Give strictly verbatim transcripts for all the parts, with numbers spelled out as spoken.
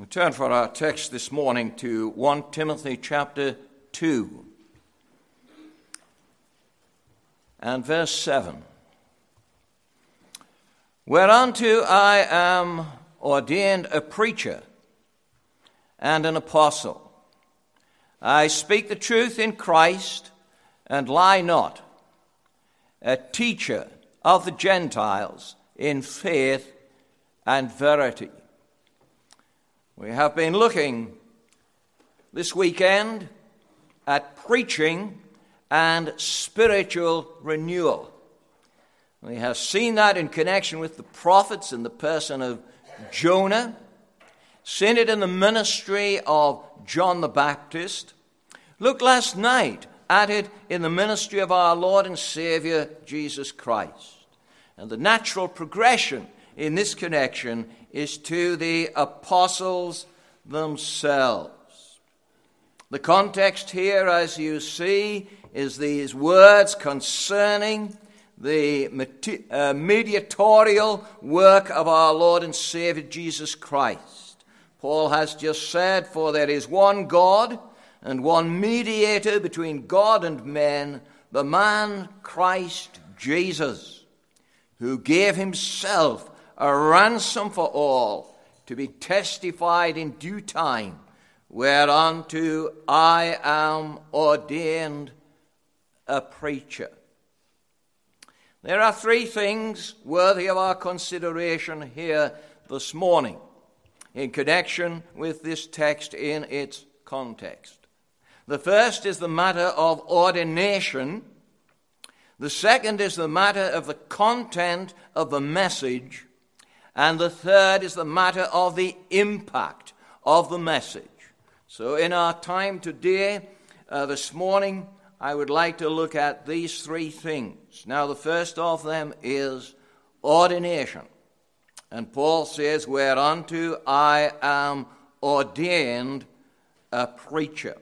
We turn for our text this morning to First Timothy chapter two and verse seven. Whereunto I am ordained a preacher and an apostle. I speak the truth in Christ and lie not, a teacher of the Gentiles in faith and verity. We have been looking this weekend at preaching and spiritual renewal. We have seen that in connection with the prophets in the person of Jonah, seen it in the ministry of John the Baptist. Looked last night at it in the ministry of our Lord and Savior Jesus Christ. And the natural progression in this connection is to the apostles themselves. The context here, as you see, is these words concerning the uh, mediatorial work of our Lord and Savior Jesus Christ. Paul has just said, "For there is one God and one mediator between God and men, the man Christ Jesus, who gave himself a ransom for all, to be testified in due time, whereunto I am ordained a preacher." There are three things worthy of our consideration here this morning in connection with this text in its context. The first is the matter of ordination. The second is the matter of the content of the message. And the third is the matter of the impact of the message. So in our time today, uh, this morning, I would like to look at these three things. Now, the first of them is ordination. And Paul says, "Whereunto I am ordained a preacher."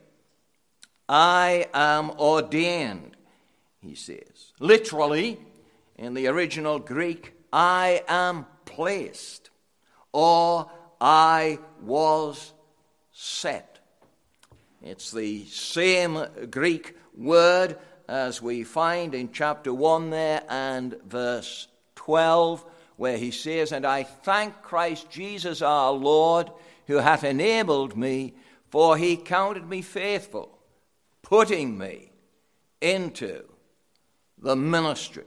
I am ordained, he says. Literally, in the original Greek, I am placed, or I was set. It's the same Greek word as we find in chapter one there and verse twelve, where he says, "And I thank Christ Jesus our Lord, who hath enabled me, for he counted me faithful, putting me into the ministry."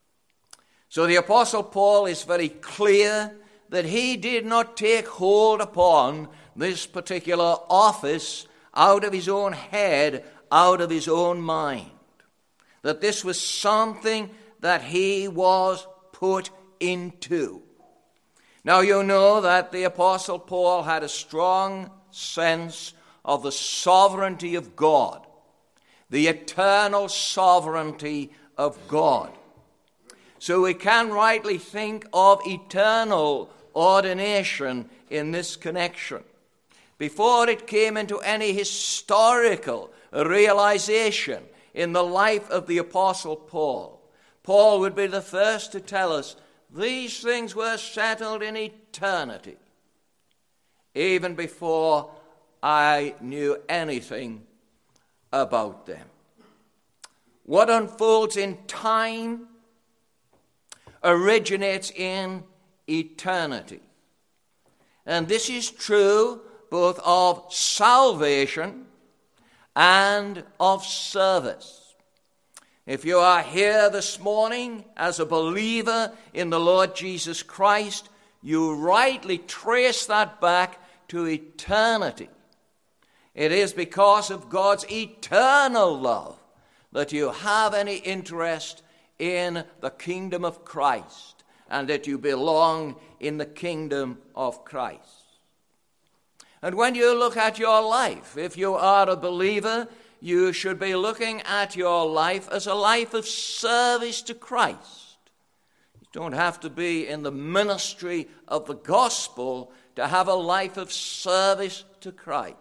So the Apostle Paul is very clear that he did not take hold upon this particular office out of his own head, out of his own mind. That this was something that he was put into. Now you know that the Apostle Paul had a strong sense of the sovereignty of God, the eternal sovereignty of God. So we can rightly think of eternal ordination in this connection. Before it came into any historical realization in the life of the Apostle Paul, Paul would be the first to tell us these things were settled in eternity, even before I knew anything about them. What unfolds in time originates in eternity. And this is true both of salvation and of service. If you are here this morning as a believer in the Lord Jesus Christ, you rightly trace that back to eternity. It is because of God's eternal love that you have any interest in the kingdom of Christ and that you belong in the kingdom of Christ. And when you look at your life, if you are a believer, you should be looking at your life as a life of service to Christ. You don't have to be in the ministry of the gospel to have a life of service to Christ.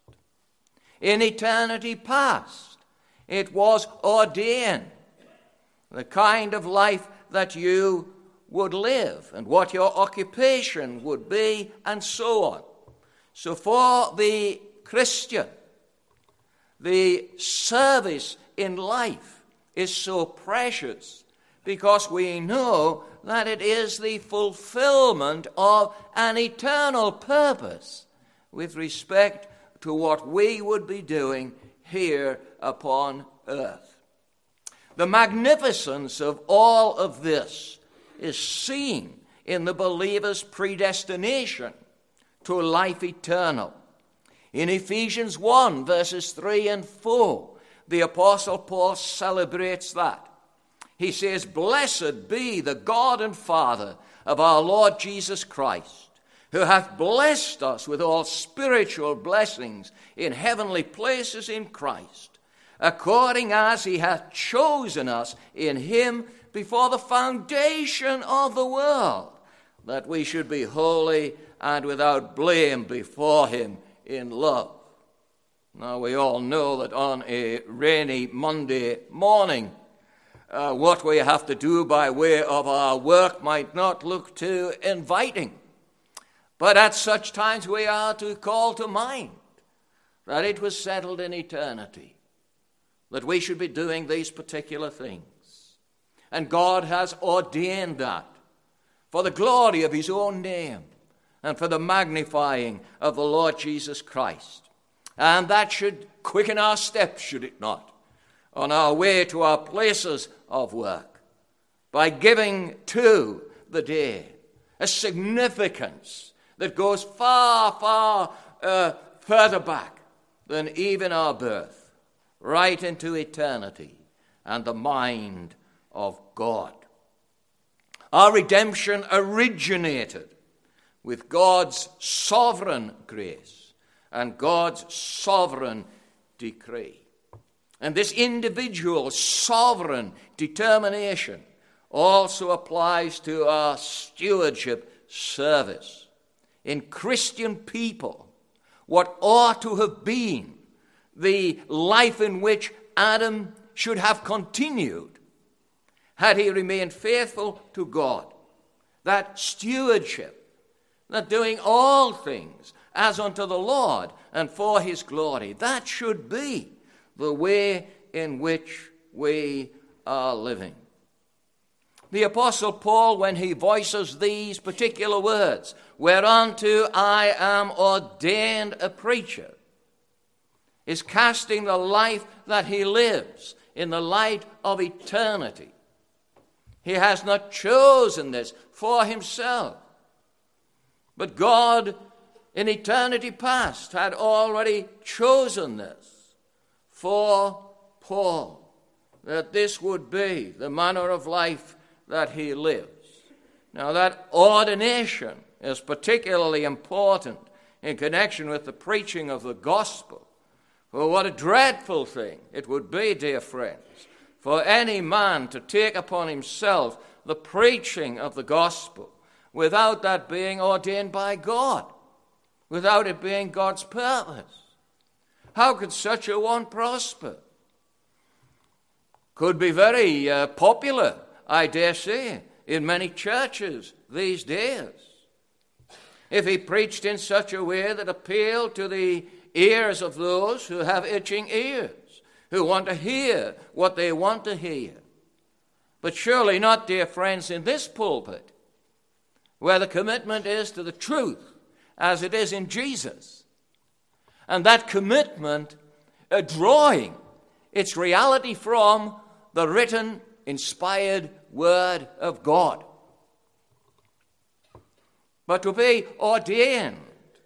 In eternity past, it was ordained the kind of life that you would live and what your occupation would be and so on. So for the Christian, the service in life is so precious because we know that it is the fulfillment of an eternal purpose with respect to what we would be doing here upon earth. The magnificence of all of this is seen in the believer's predestination to life eternal. In Ephesians one, verses three and four, the Apostle Paul celebrates that. He says, "Blessed be the God and Father of our Lord Jesus Christ, who hath blessed us with all spiritual blessings in heavenly places in Christ, according as he hath chosen us in him before the foundation of the world, that we should be holy and without blame before him in love." Now we all know that on a rainy Monday morning, uh, what we have to do by way of our work might not look too inviting. But at such times we are to call to mind that it was settled in eternity that we should be doing these particular things. And God has ordained that for the glory of his own name and for the magnifying of the Lord Jesus Christ. And that should quicken our steps, should it not, on our way to our places of work, by giving to the day a significance that goes far, far uh, further back than even our birth, right into eternity and the mind of God. Our redemption originated with God's sovereign grace and God's sovereign decree. And this individual sovereign determination also applies to our stewardship service. In Christian people, what ought to have been the life in which Adam should have continued had he remained faithful to God, that stewardship, that doing all things as unto the Lord and for his glory, that should be the way in which we are living. The Apostle Paul, when he voices these particular words, "Whereunto I am ordained a preacher," is casting the life that he lives in the light of eternity. He has not chosen this for himself, but God in eternity past had already chosen this for Paul, that this would be the manner of life that he lives. Now that ordination is particularly important in connection with the preaching of the gospel. For what a dreadful thing it would be, dear friends, for any man to take upon himself the preaching of the gospel without that being ordained by God, without it being God's purpose. How could such a one prosper? Could be very uh, popular, I dare say, in many churches these days, if he preached in such a way that appealed to the ears of those who have itching ears, who want to hear what they want to hear. But surely not, dear friends, in this pulpit, where the commitment is to the truth as it is in Jesus, and that commitment uh, drawing its reality from the written, inspired Word of God. But to be ordained,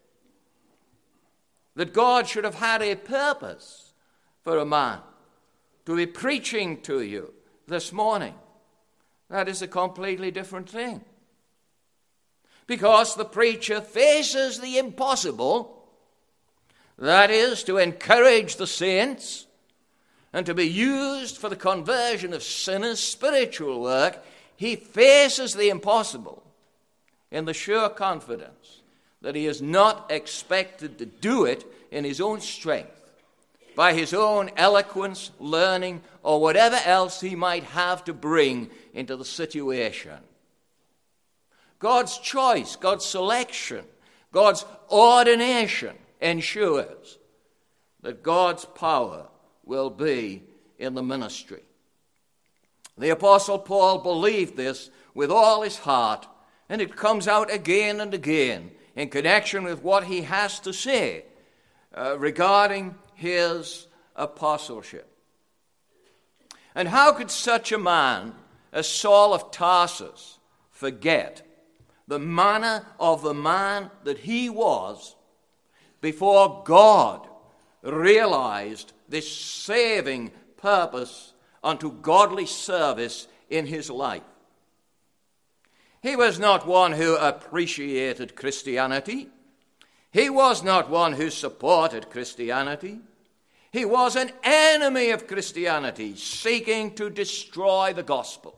that God should have had a purpose for a man to be preaching to you this morning, that is a completely different thing. Because the preacher faces the impossible, that is, to encourage the saints and to be used for the conversion of sinners, spiritual work. He faces the impossible in the sure confidence that he is not expected to do it in his own strength, by his own eloquence, learning, or whatever else he might have to bring into the situation. God's choice, God's selection, God's ordination ensures that God's power will be in the ministry. The Apostle Paul believed this with all his heart, and it comes out again and again in connection with what he has to say uh, regarding his apostleship. And how could such a man as Saul of Tarsus forget the manner of the man that he was before God realized this saving purpose unto godly service in his life? He was not one who appreciated Christianity. He was not one who supported Christianity. He was an enemy of Christianity, seeking to destroy the gospel.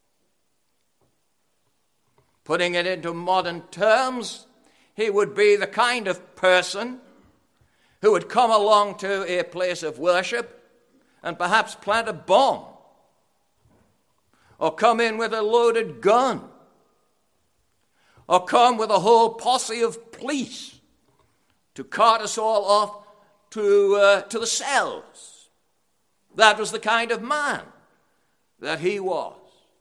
Putting it into modern terms, he would be the kind of person who would come along to a place of worship and perhaps plant a bomb, or come in with a loaded gun, or come with a whole posse of police to cart us all off to, uh, to the cells. That was the kind of man that he was.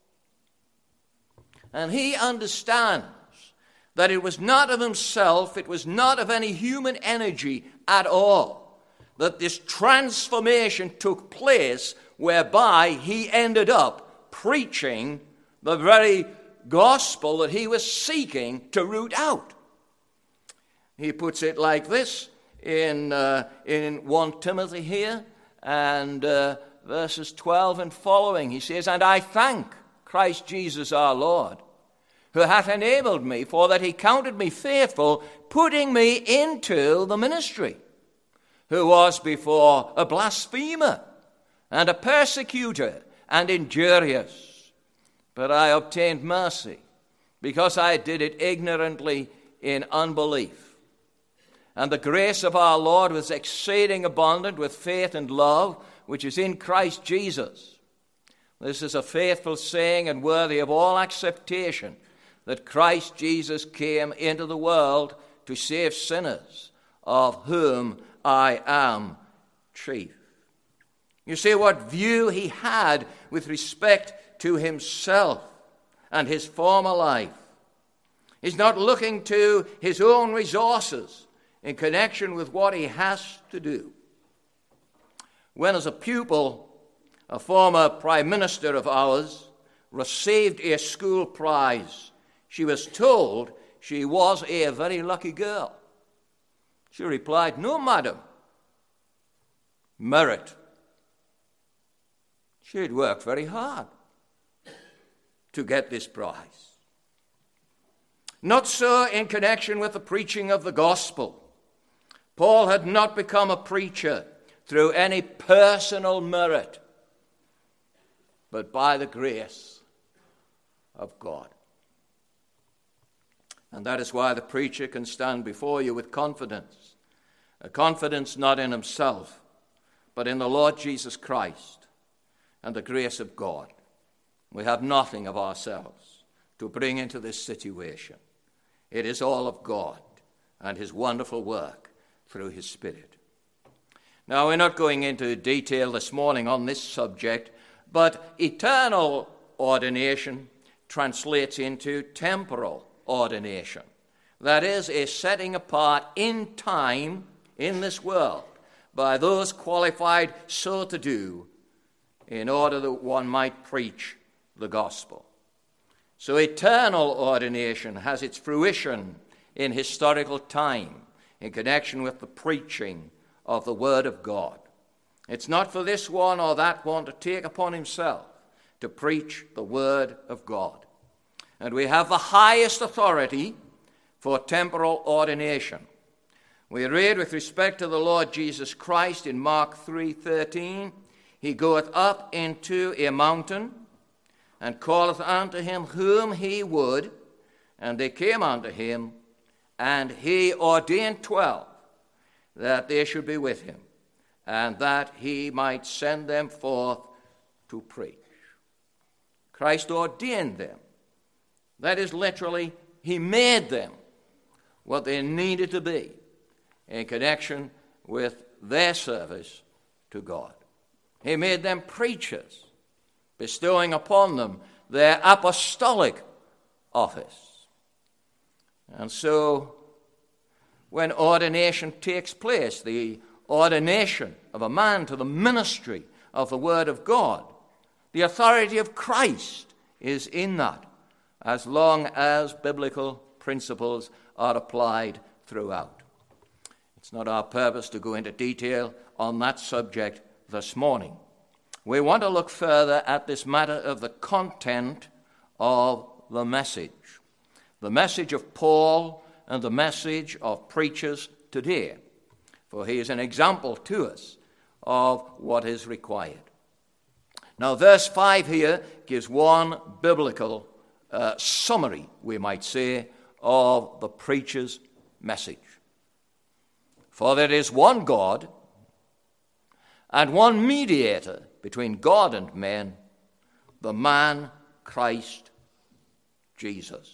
And he understands that it was not of himself, it was not of any human energy at all, that this transformation took place whereby he ended up preaching the very gospel that he was seeking to root out. He puts it like this in, uh, in First Timothy here, and uh, verses twelve and following. He says, "And I thank Christ Jesus our Lord, who hath enabled me, for that he counted me faithful, putting me into the ministry, who was before a blasphemer, and a persecutor, and injurious. But I obtained mercy, because I did it ignorantly in unbelief. And the grace of our Lord was exceeding abundant with faith and love, which is in Christ Jesus. This is a faithful saying and worthy of all acceptation, that Christ Jesus came into the world to save sinners, of whom I am chief." You see what view he had with respect to himself and his former life. He's not looking to his own resources in connection with what he has to do. When, as a pupil, a former prime minister of ours received a school prize, she was told she was a very lucky girl. She replied, "No, madam. Merit." She had worked very hard to get this prize. Not so in connection with the preaching of the gospel. Paul had not become a preacher through any personal merit, but by the grace of God. And that is why the preacher can stand before you with confidence. A confidence not in himself, but in the Lord Jesus Christ and the grace of God. We have nothing of ourselves to bring into this situation. It is all of God and his wonderful work through his Spirit. Now, we're not going into detail this morning on this subject, but eternal ordination translates into temporal ordination. That is, a setting apart in time in this world by those qualified so to do in order that one might preach the gospel. So eternal ordination has its fruition in historical time in connection with the preaching of the Word of God. It's not for this one or that one to take upon himself to preach the Word of God. And we have the highest authority for temporal ordination. We read with respect to the Lord Jesus Christ in Mark three thirteen, "He goeth up into a mountain, and calleth unto him whom he would, and they came unto him, and he ordained twelve, that they should be with him, and that he might send them forth to preach." Christ ordained them. That is literally, he made them. what they needed to be in connection with their service to God. He made them preachers, bestowing upon them their apostolic office. And so, when ordination takes place, the ordination of a man to the ministry of the Word of God, the authority of Christ is in that, as long as biblical principles are applied throughout. It's not our purpose to go into detail on that subject this morning. We want to look further at this matter of the content of the message. The message of Paul and the message of preachers today. For he is an example to us of what is required. Now, verse five here gives one biblical uh, summary, we might say, of the preacher's message. For there is one God and one mediator between God and men, the man Christ Jesus.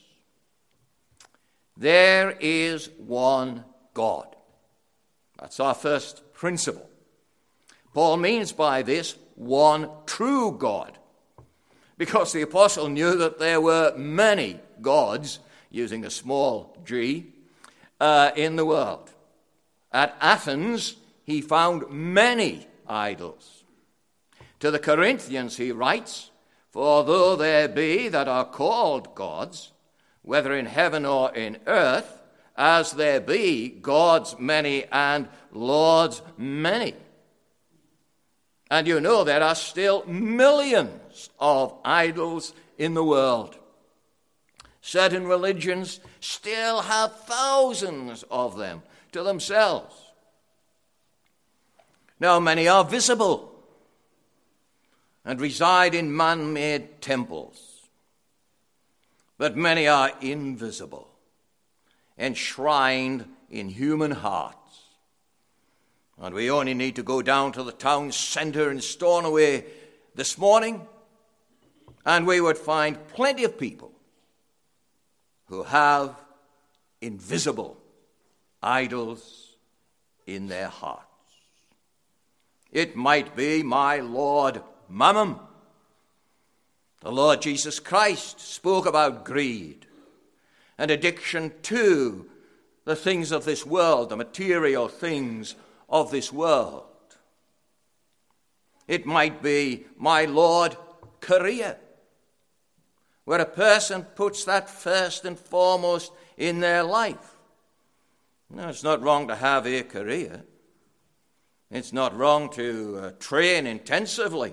There is one God. That's our first principle. Paul means by this one true God, because the apostle knew that there were many gods, using a small g, uh, in the world. At Athens, he found many idols. To the Corinthians he writes, "For though there be that are called gods, whether in heaven or in earth, as there be gods many and lords many." And you know there are still millions of idols in the world. Certain religions still have thousands of them to themselves. Now, many are visible and reside in man-made temples, but many are invisible, enshrined in human hearts. And we only need to go down to the town centre in Stornoway this morning, and we would find plenty of people who have invisible idols in their hearts. It might be my Lord Mammon. The Lord Jesus Christ spoke about greed and addiction to the things of this world, the material things of this world. It might be my Lord career, where a person puts that first and foremost in their life. Now, it's not wrong to have a career. It's not wrong to uh, train intensively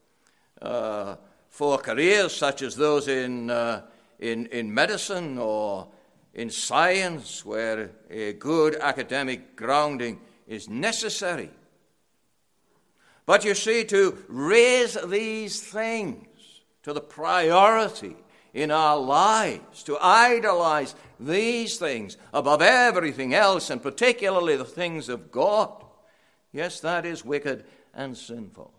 uh, for careers such as those in, uh, in, in medicine or in science, where a good academic grounding is necessary. But you see, to raise these things to the priority in our lives, to idolize these things above everything else, and particularly the things of God, yes, that is wicked and sinful.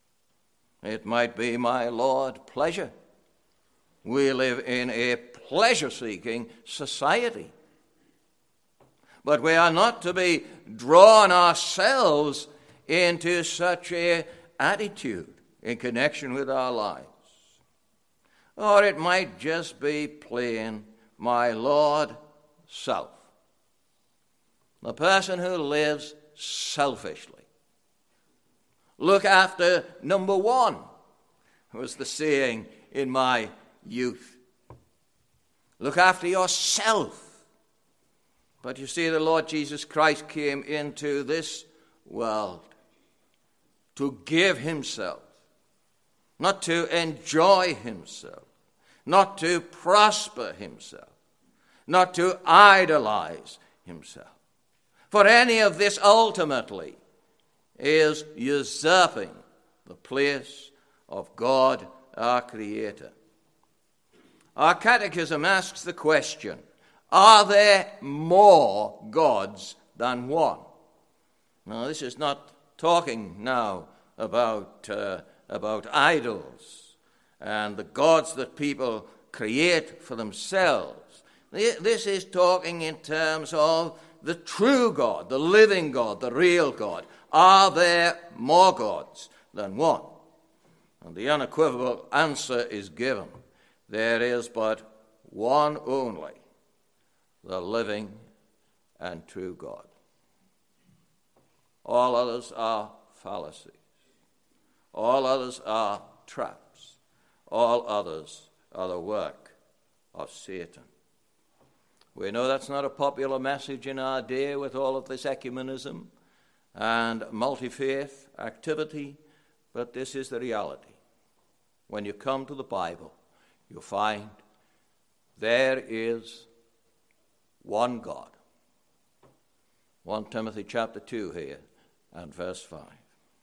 It might be my Lord pleasure. We live in a pleasure-seeking society. But we are not to be drawn ourselves into such an attitude in connection with our lives. Or it might just be plain my Lord self. The person who lives selfishly. Look after number one, was the saying in my youth. Look after yourself. But you see, the Lord Jesus Christ came into this world to give himself, not to enjoy himself, not to prosper himself, not to idolize himself. For any of this ultimately is usurping the place of God, our Creator. Our catechism asks the question, are there more gods than one? Now, this is not talking now about, uh, about idols and the gods that people create for themselves. This is talking in terms of the true God, the living God, the real God. Are there more gods than one? And the unequivocal answer is given. There is but one only, the living and true God. All others are fallacies. All others are traps. All others are the work of Satan. We know that's not a popular message in our day with all of this ecumenism and multi-faith activity, but this is the reality. When you come to the Bible, you find there is one God. First Timothy chapter two here and verse five.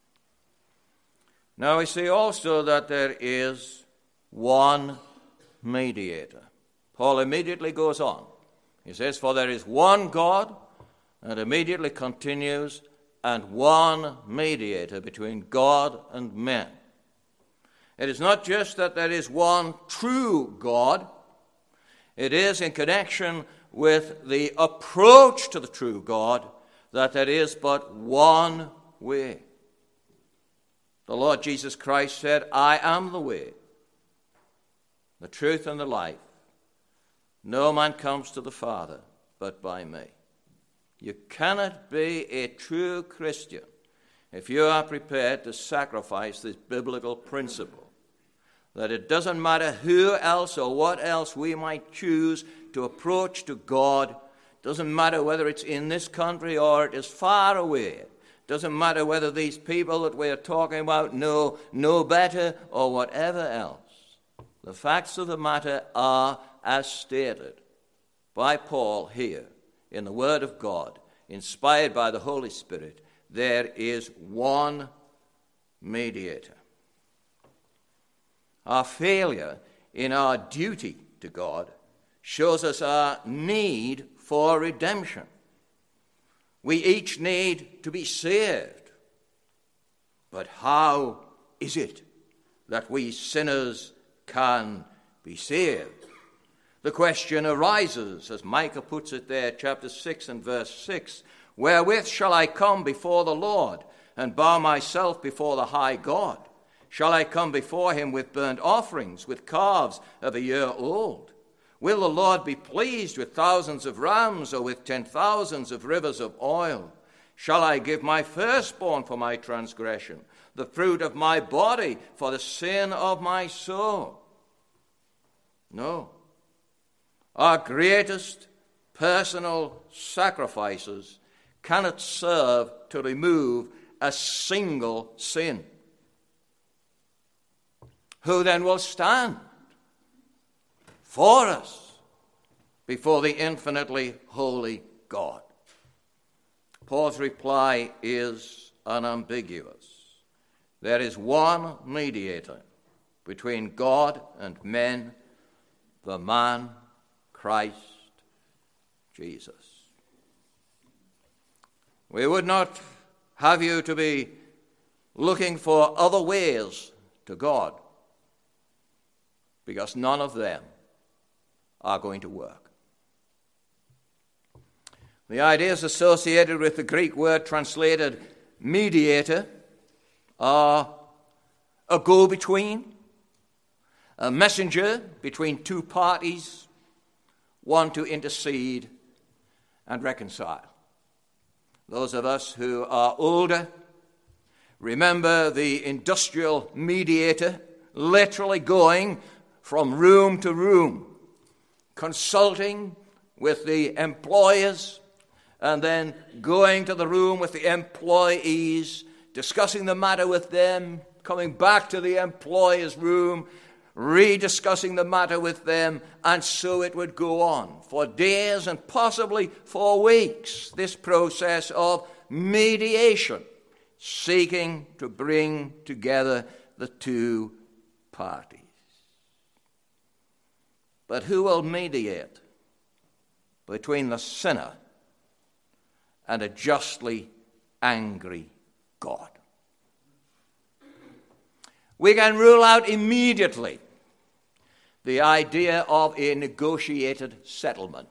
Now we see also that there is one mediator. Paul immediately goes on. He says, for there is one God, and immediately continues, and one mediator between God and men. It is not just that there is one true God. It is in connection with the approach to the true God that there is but one way. The Lord Jesus Christ said, I am the way, the truth, and the life. No man comes to the Father but by me. You cannot be a true Christian if you are prepared to sacrifice this biblical principle, that it doesn't matter who else or what else we might choose to approach to God. Doesn't matter whether it's in this country or it is far away. Doesn't matter whether these people that we are talking about know, know better or whatever else. The facts of the matter are as stated by Paul here in the Word of God, inspired by the Holy Spirit. There is one mediator. Our failure in our duty to God shows us our need for redemption. We each need to be saved. But how is it that we sinners can be saved? The question arises, as Micah puts it there, chapter six and verse six, wherewith shall I come before the Lord and bow myself before the high God? Shall I come before him with burnt offerings, with calves of a year old? Will the Lord be pleased with thousands of rams, or with ten thousands of rivers of oil? Shall I give my firstborn for my transgression, the fruit of my body for the sin of my soul? No. Our greatest personal sacrifices cannot serve to remove a single sin. Who then will stand for us before the infinitely holy God? Paul's reply is unambiguous. There is one mediator between God and men, the man Christ Jesus. We would not have you to be looking for other ways to God, because none of them are going to work. The ideas associated with the Greek word translated mediator are a go-between, a messenger between two parties, one to intercede and reconcile. Those of us who are older remember the industrial mediator literally going from room to room, consulting with the employers, and then going to the room with the employees, discussing the matter with them, coming back to the employer's room, rediscussing the matter with them, and so it would go on for days and possibly for weeks, this process of mediation, seeking to bring together the two parties. But who will mediate between the sinner and a justly angry God? We can rule out immediately the idea of a negotiated settlement.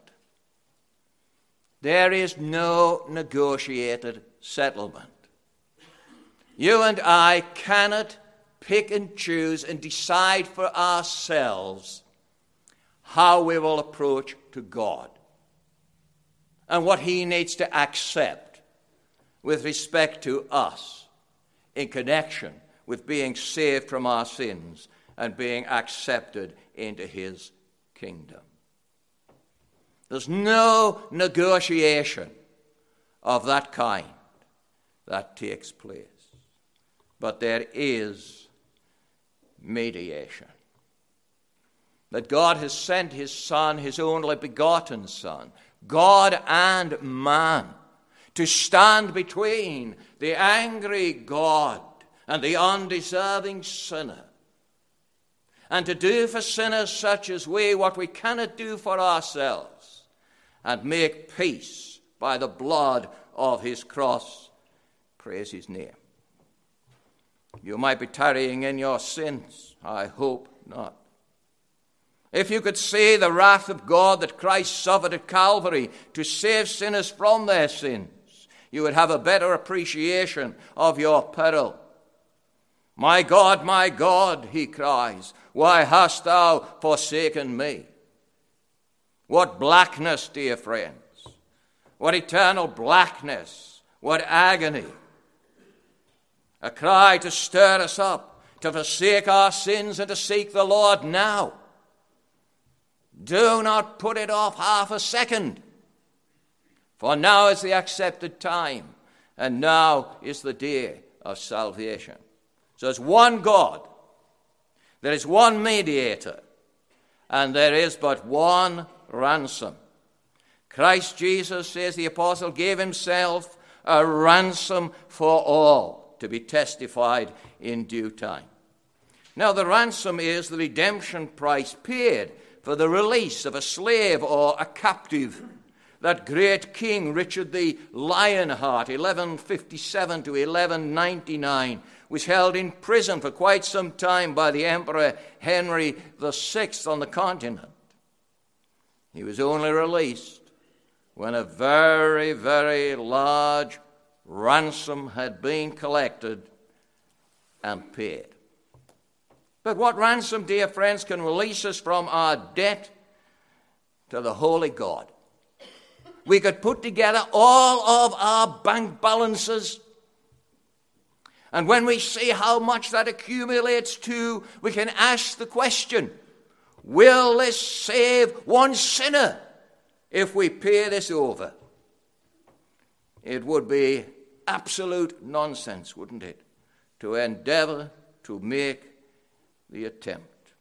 There is no negotiated settlement. You and I cannot pick and choose and decide for ourselves how we will approach to God and what he needs to accept with respect to us in connection with being saved from our sins and being accepted into his kingdom. There's no negotiation of that kind that takes place. But there is mediation. That God has sent his Son, his only begotten Son, God and man, to stand between the angry God and the undeserving sinner, and to do for sinners such as we what we cannot do for ourselves, and make peace by the blood of his cross. Praise his name. You might be tarrying in your sins. I hope not. If you could see the wrath of God that Christ suffered at Calvary to save sinners from their sins, you would have a better appreciation of your peril. My God, my God, he cries, why hast thou forsaken me? What blackness, dear friends. What eternal blackness. What agony. A cry to stir us up, to forsake our sins and to seek the Lord now. Do not put it off half a second. For now is the accepted time, and now is the day of salvation. So there's one God, there is one mediator, and there is but one ransom. Christ Jesus, says the apostle, gave himself a ransom for all, to be testified in due time. Now the ransom is the redemption price paid for the release of a slave or a captive. That great king, Richard the Lionheart, eleven fifty-seven to eleven ninety-nine, was held in prison for quite some time by the Emperor Henry the Sixth on the continent. He was only released when a very, very large ransom had been collected and paid. But what ransom, dear friends, can release us from our debt to the holy God? We could put together all of our bank balances, and when we see how much that accumulates to, we can ask the question, will this save one sinner if we pay this over? It would be absolute nonsense, wouldn't it, to endeavor to make the attempt.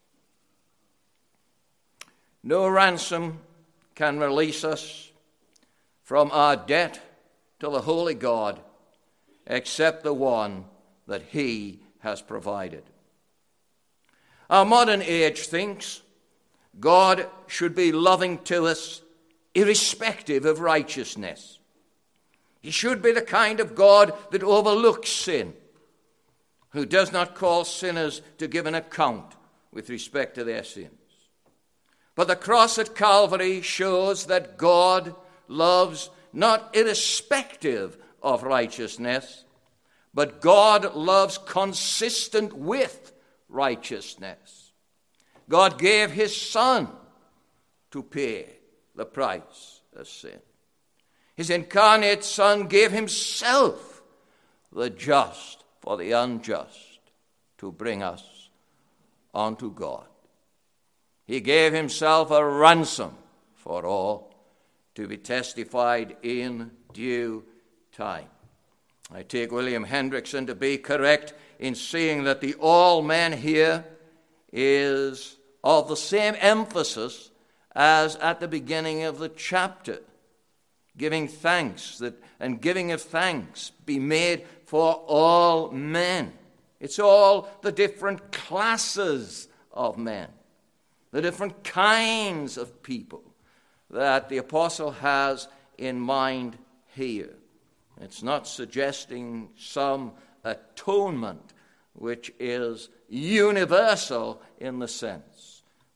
No ransom can release us from our debt to the holy God except the one that he has provided. Our modern age thinks God should be loving to us irrespective of righteousness. He should be the kind of God that overlooks sin, who does not call sinners to give an account with respect to their sins. But the cross at Calvary shows that God loves not irrespective of righteousness, but God loves consistent with righteousness. God gave his Son to pay the price of sin. His incarnate Son gave himself, the just for the unjust, to bring us unto God. He gave himself a ransom for all, to be testified in due time. I take William Hendrickson to be correct in saying that the all men here is of the same emphasis as at the beginning of the chapter. Giving thanks that and giving of thanks be made for all men. It's all the different classes of men, the different kinds of people that the apostle has in mind here. It's not suggesting some atonement which is universal in the sense,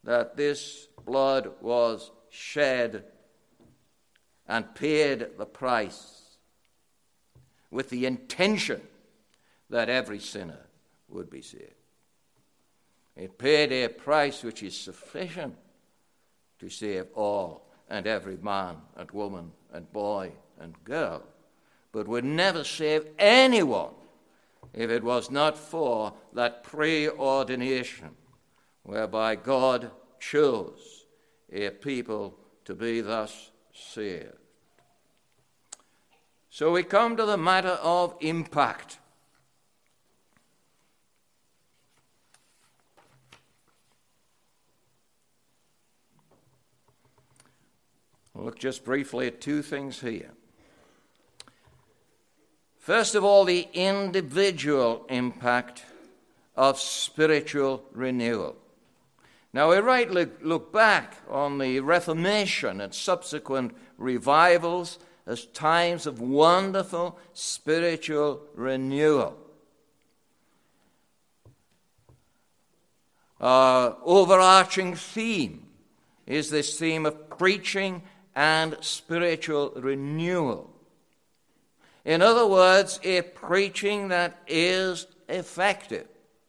that this blood was shed and paid the price with the intention that every sinner would be saved. It paid a price which is sufficient to save all and every man and woman and boy and girl, but would never save anyone if it was not for that preordination whereby God chose a people to be thus saved. So we come to the matter of impact. We'll look just briefly at two things here. First of all, the individual impact of spiritual renewal. Now, we rightly look back on the Reformation and subsequent revivals as times of wonderful spiritual renewal. Our overarching theme is this theme of preaching and spiritual renewal. In other words, a preaching that is effective.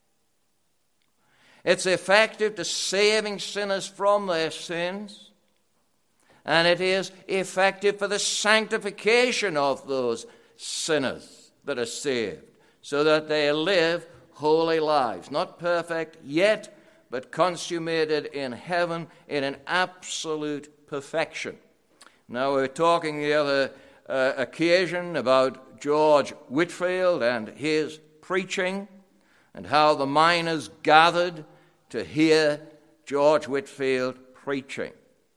It's effective to saving sinners from their sins, and it is effective for the sanctification of those sinners that are saved, so that they live holy lives, not perfect yet, but consummated in heaven in an absolute perfection. Now, we were talking the other uh, occasion about George Whitefield and his preaching, and how the miners gathered to hear George Whitefield preaching.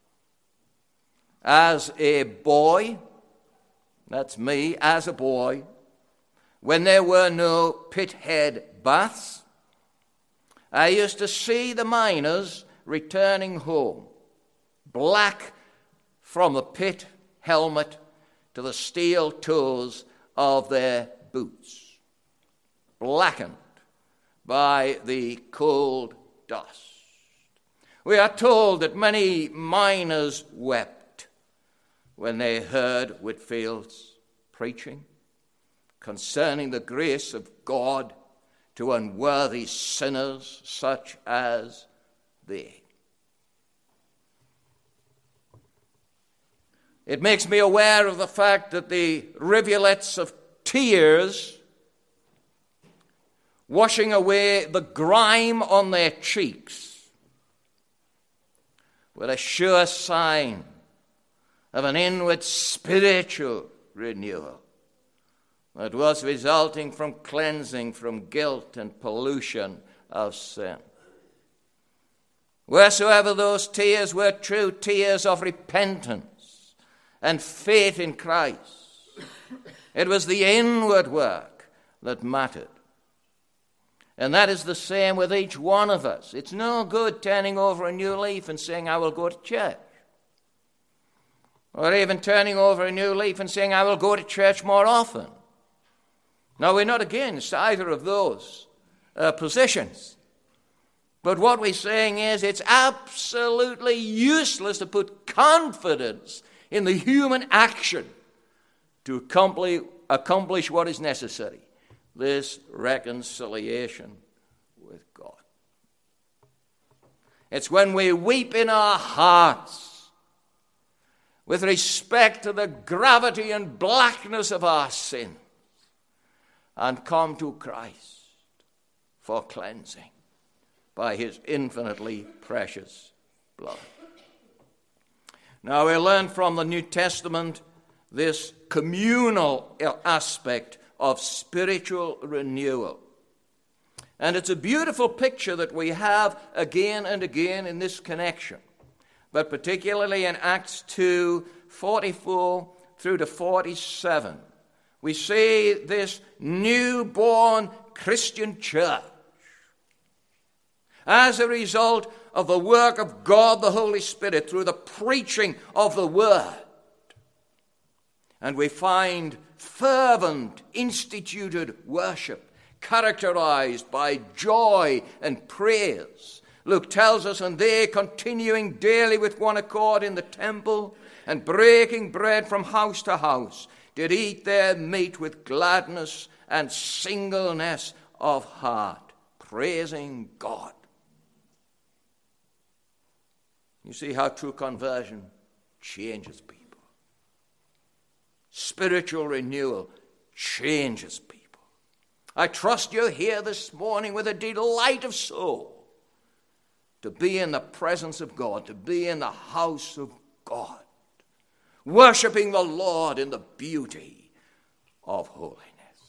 As a boy, that's me, as a boy, when there were no pithead baths, I used to see the miners returning home, black from the pit helmet to the steel toes of their boots, blackened by the cold dust. We are told that many miners wept when they heard Whitefield's preaching concerning the grace of God to unworthy sinners such as they. It makes me aware of the fact that the rivulets of tears washing away the grime on their cheeks were a sure sign of an inward spiritual renewal that was resulting from cleansing from guilt and pollution of sin. Wheresoever those tears were true tears of repentance and faith in Christ, it was the inward work that mattered. And that is the same with each one of us. It's no good turning over a new leaf and saying, I will go to church. Or even turning over a new leaf and saying, I will go to church more often. Now, we're not against either of those uh, positions. But what we're saying is it's absolutely useless to put confidence in the human action to accomplish, accomplish what is necessary, this reconciliation with God. It's when we weep in our hearts with respect to the gravity and blackness of our sin and come to Christ for cleansing by his infinitely precious blood. Now, we learn from the New Testament this communal aspect of spiritual renewal. And it's a beautiful picture that we have again and again in this connection, but particularly in Acts two, forty-four through to forty-seven. We see this newborn Christian church as a result of the work of God the Holy Spirit through the preaching of the Word. And we find fervent, instituted worship characterized by joy and praise Luke tells us, and they, continuing daily with one accord in the temple, and breaking bread from house to house, did eat their meat with gladness and singleness of heart, praising God. You see how true conversion changes people. Spiritual renewal changes people. I trust you're here this morning with a delight of soul to be in the presence of God, to be in the house of God, worshiping the Lord in the beauty of holiness.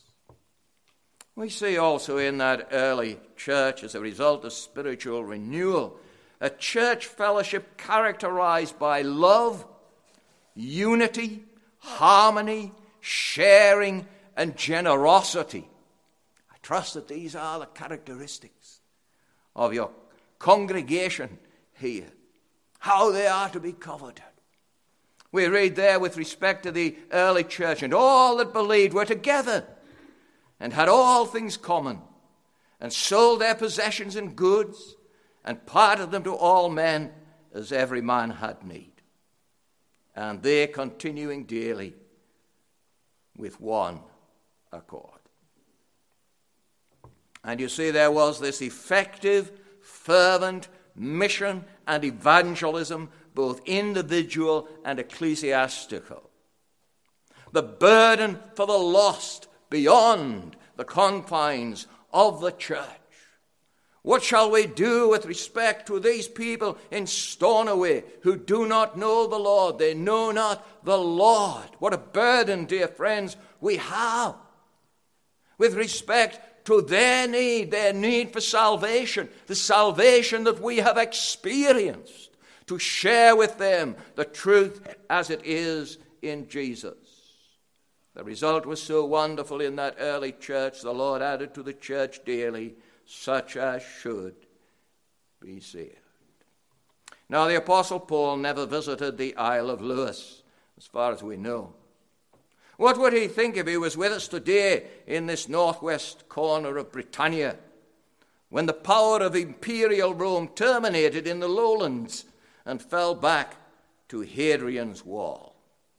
We see also in that early church, as a result of spiritual renewal, a church fellowship characterized by love, unity, harmony, sharing, and generosity. I trust that these are the characteristics of your congregation here, how they are to be covered. We read there with respect to the early church, and all that believed were together and had all things common, and sold their possessions and goods, and parted them to all men as every man had need. And they continuing daily with one accord. And you see, there was this effective, fervent mission and evangelism, both individual and ecclesiastical. The burden for the lost beyond the confines of the church. What shall we do with respect to these people in Stornoway who do not know the Lord? They know not the Lord. What a burden, dear friends, we have with respect to their need, their need for salvation, the salvation that we have experienced, to share with them the truth as it is in Jesus. The result was so wonderful in that early church. The Lord added to the church daily such as should be saved. Now, the Apostle Paul never visited the Isle of Lewis, as far as we know. What would he think if he was with us today in this northwest corner of Britannia, when the power of imperial Rome terminated in the lowlands and fell back to Hadrian's Wall?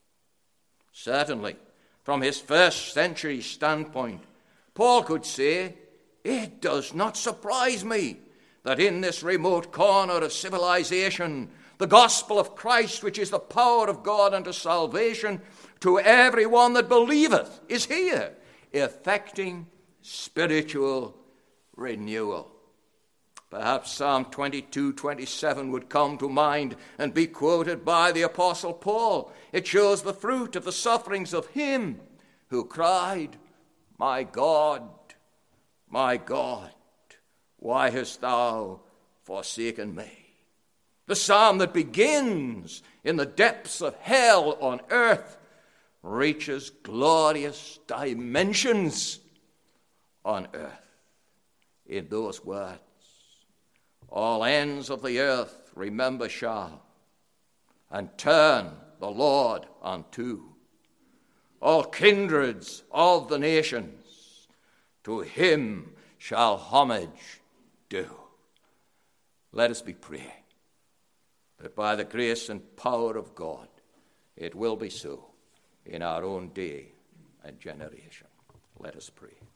Certainly, from his first century standpoint, Paul could say, "It does not surprise me that in this remote corner of civilization, the gospel of Christ, which is the power of God unto salvation to everyone that believeth, is here, effecting spiritual renewal." Perhaps Psalm twenty-two twenty-seven would come to mind and be quoted by the Apostle Paul. It shows the fruit of the sufferings of him who cried, "My God, my God, why hast thou forsaken me?" The psalm that begins in the depths of hell on earth reaches glorious dimensions on earth in those words. All ends of the earth remember shall, and turn the Lord unto. All kindreds of the nations to him shall homage do. Let us be praying that by the grace and power of God, it will be so in our own day and generation. Let us pray.